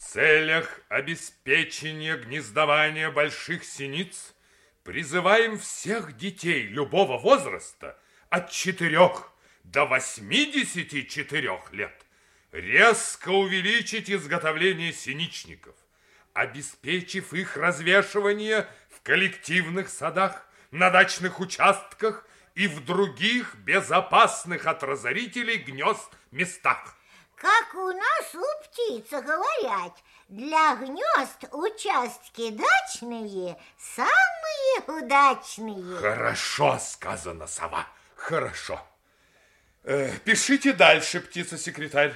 целях обеспечения гнездования больших синиц призываем всех детей любого возраста от 4 до 84 лет резко увеличить изготовление синичников, обеспечив их развешивание в коллективных садах, на дачных участках и в других безопасных от разорителей гнезд местах. Как у нас у птиц говорят, для гнезд участки дачные самые удачные. Хорошо сказано, сова, хорошо. Пишите дальше, птица-секретарь.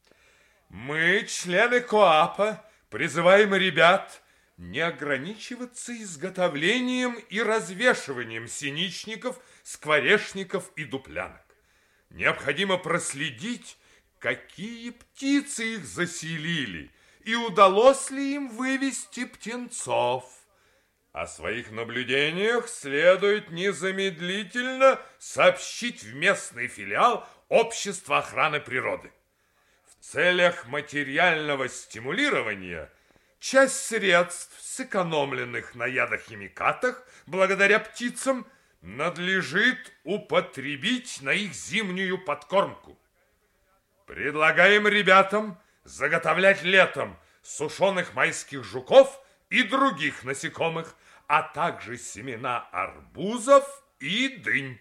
Мы, члены КоАПа, призываем ребят не ограничиваться изготовлением и развешиванием синичников, скворечников и дуплянок. Необходимо проследить, какие птицы их заселили и удалось ли им вывести птенцов. О своих наблюдениях следует незамедлительно сообщить в местный филиал Общества охраны природы. В целях материального стимулирования часть средств, сэкономленных на ядохимикатах, благодаря птицам, надлежит употребить на их зимнюю подкормку. Предлагаем ребятам заготовлять летом сушеных майских жуков и других насекомых, а также семена арбузов и дынь.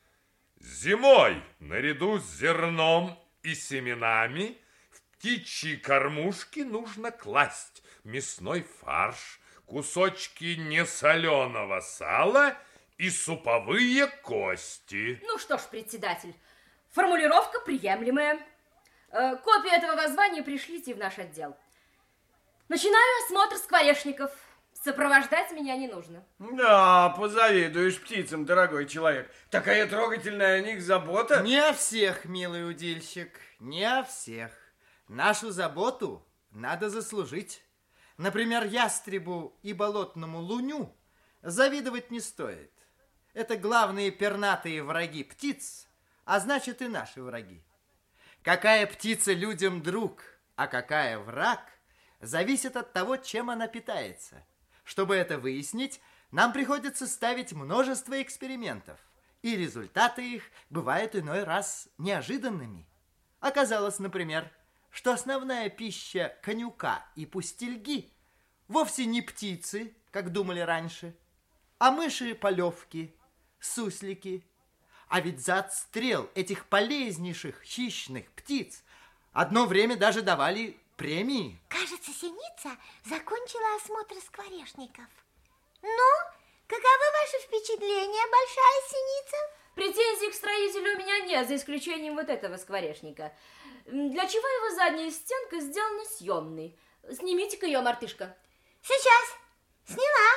Зимой наряду с зерном и семенами в птичьи кормушки нужно класть мясной фарш, кусочки несоленого сала и суповые кости. Ну что ж, председатель, формулировка приемлемая. Копию этого воззвания пришлите в наш отдел. Начинаю осмотр скворечников. Сопровождать меня не нужно. Да, позавидуешь птицам, дорогой человек. Такая трогательная о них забота. Не о всех, милый удильщик, не о всех. Нашу заботу надо заслужить. Например, ястребу и болотному луню завидовать не стоит. Это главные пернатые враги птиц, а значит и наши враги. Какая птица людям друг, а какая враг, зависит от того, чем она питается. Чтобы это выяснить, нам приходится ставить множество экспериментов, и результаты их бывают иной раз неожиданными. Оказалось, например, что основная пища конюка и пустельги вовсе не птицы, как думали раньше, а мыши-полевки, суслики. А ведь за отстрел этих полезнейших хищных птиц одно время даже давали премии. Кажется, синица закончила осмотр скворечников. Ну, каковы ваши впечатления, большая синица? Претензий к строителю у меня нет, за исключением вот этого скворечника. Для чего его задняя стенка сделана съемной? Снимите-ка ее, мартышка. Сейчас. Сняла.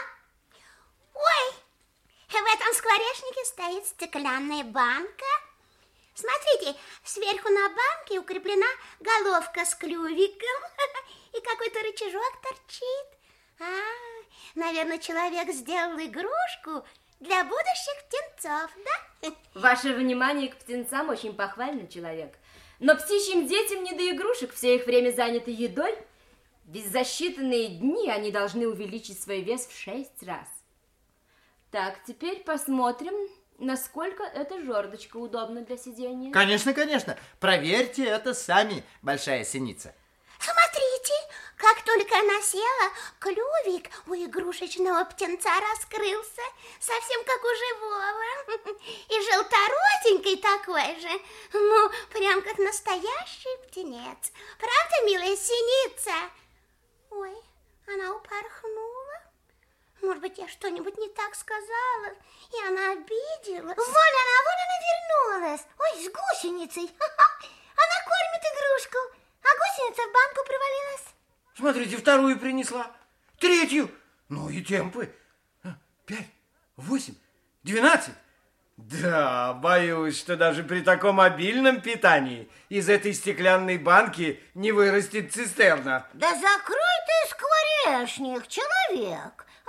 Ой, в этом скворечнике стоит стеклянная банка. Смотрите, сверху на банке укреплена головка с клювиком, и какой-то рычажок торчит. Наверное, человек сделал игрушку для будущих птенцов, да? Ваше внимание к птенцам очень похвально, человек. Но птичьим детям не до игрушек, все их время занято едой. Ведь за считанные дни они должны увеличить свой вес в 6 раз. Так, теперь посмотрим, насколько эта жердочка удобна для сидения. Конечно, конечно. Проверьте это сами, большая синица. Смотрите, как только она села, клювик у игрушечного птенца раскрылся, совсем как у живого. И желторотенький такой же, ну, прям как настоящий птенец. Правда, милая синица? Ой, она упорхнула. Может быть, я что-нибудь не так сказала, и она обиделась. Вон она вернулась. Ой, с гусеницей. Она кормит игрушку, а гусеница в банку провалилась. Смотрите, вторую принесла, третью. Ну и темпы. 5, 8, 12. Да, боюсь, что даже при таком обильном питании из этой стеклянной банки не вырастет цистерна. Да закрой ты скворечник, человек. Она ж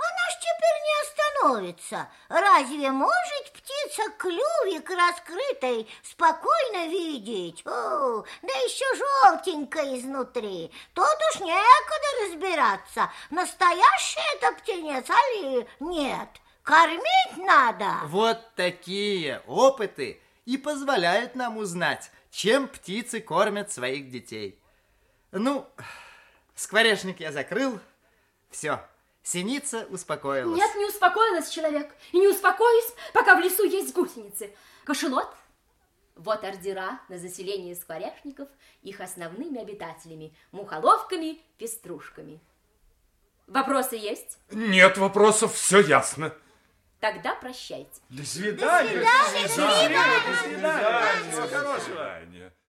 теперь не остановится? Разве может птица клювик раскрытый спокойно видеть? О, да еще желтенькая изнутри. Тут уж некогда разбираться, настоящий это птенец, али нет. Кормить надо. Вот такие опыты и позволяют нам узнать, чем птицы кормят своих детей. Ну, скворечник я закрыл. Все, синица успокоилась. Нет, не успокоилась, человек. И не успокоюсь, пока в лесу есть гусеницы. Кошелот. Вот ордера на заселение скворечников их основными обитателями, мухоловками, пеструшками. Вопросы есть? Нет вопросов, все ясно. Тогда прощайте. До свидания. До свидания. До свидания.